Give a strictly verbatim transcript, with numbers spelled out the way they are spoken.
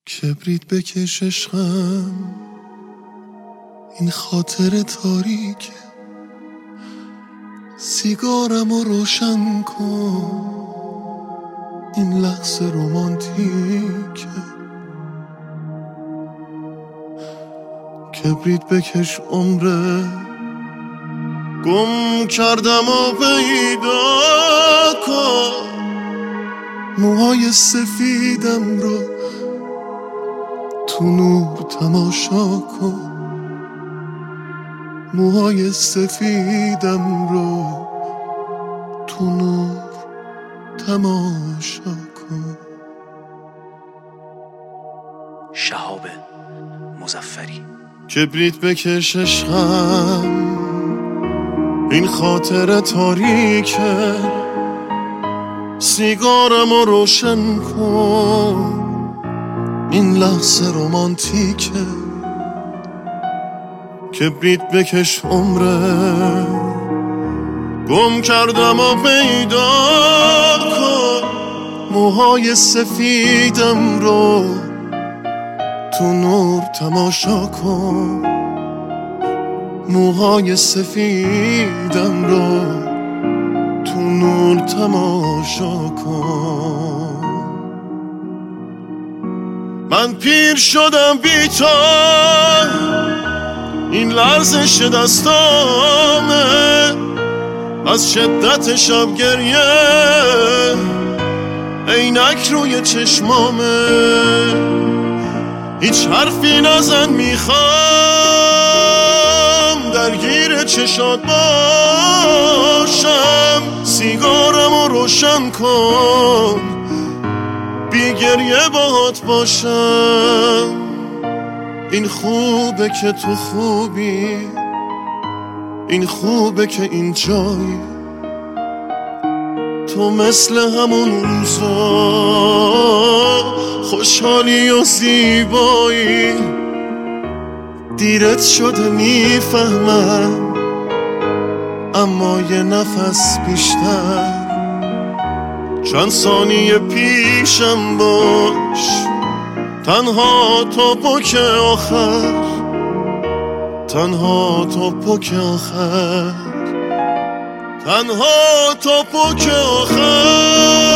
کبریت بکش عشقم، این خاطر تاریکه. سیگارمو روشن کن، این لحظه رومانتیکه. کبریت بکش عمره، گم کردم و پیدا کن. موهای سفیدم رو تو نور تماشا کن. موهای سفیدم رو تو نور تماشا کن. شهاب مظفری. کبریت بکش عشقم، این خاطر تاریکه. سیگارمو روشن کن، این لحظه رومانتیکه. کبریت بکش عمره، گم کردم و پیدا کن. موهای سفیدم رو تو نور تماشا کن. موهای سفیدم رو تو نور تماشا کن. من پیر شدم بی تو، این لرزش دستامه از شدت شب گریه. عینک روی چشمامه، هیچ حرفی نزن، میخوام درگیر چشات باشم. سیگارمو روشن کن، بی گریه باهات باشم. این خوبه که تو خوبی، این خوبه که این جایی. تو مثل همون روزا خوشحالی و زیبایی. دیرت شده میفهمم، اما یه نفس بیشتر. چند ثانیه پیشم باش، تنها تا پک آخر. تنها تا پک آخر. تنها تا پک آخر.